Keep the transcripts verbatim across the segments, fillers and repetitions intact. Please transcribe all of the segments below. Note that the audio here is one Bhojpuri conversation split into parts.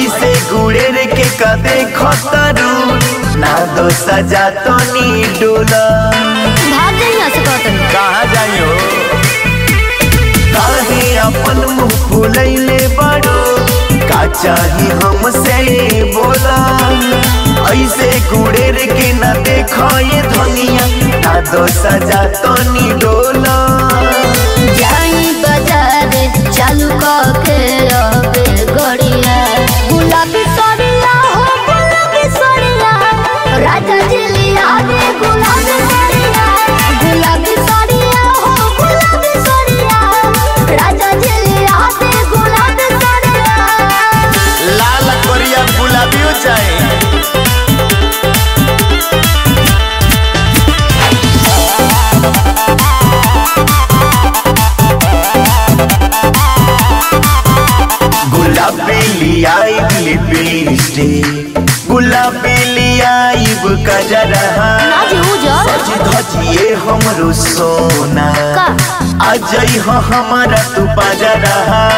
ऐसे गुड़ेर के कदे खतरू ना दो सजा तो नी डोला भाग जाइए यहाँ से कहते कहाँ जाइयो काहे अपन मुँह फुलैले बड़ो का चाही हमसे बोला ऐसे गुड़ेर के ना देखो ये धनिया ना दो सजा तो नी डोला जाई बाजार चालू करके रबे गड़िया गुलाबी सड़िया हो गुलाबी सड़िया राजा जिलिया दे गुलाबी सड़िया गुलाबी सड़िया हो गुलाबी सड़िया राजा जिलिया दे गुलाबी सड़िया लाल करिया गुलाबियो चाहे गुलाबी लियाई लिपस्टिक गुलाबी लियाई गजरा नाजी उजर सज धजिए हमरो सोना का आ जाई हो हमारा तू बाजरा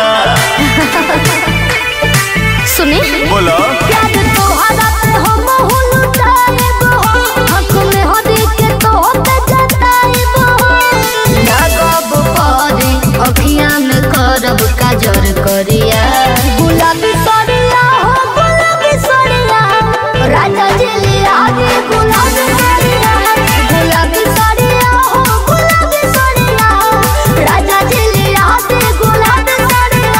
सुनी बोलो प्यार तोहरा पे हम हुलुटाएब हो आँख में हो देख के तो पे जताएब हो लागब परे अखियाँ में करब काजर करिया गुलाबी सड़िया हो गुलाबी सड़िया राजा जिलिया दे गुलाबी सड़िया गुलाबी सड़िया हो गुलाबी सड़िया राजा जिलिया दे गुलाबी सड़िया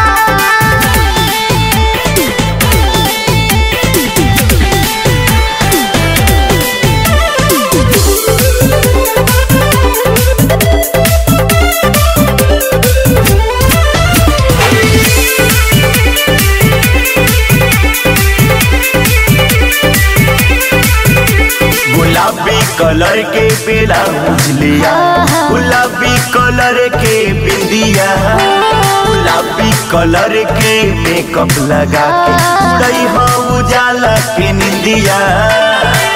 गुलाबी कलर के ब्लाउज लिया गुलाबी कलर के बिंदिया गुलाबी कलर के मेकअप लगा के उड़ई हो उजाला के निंदिया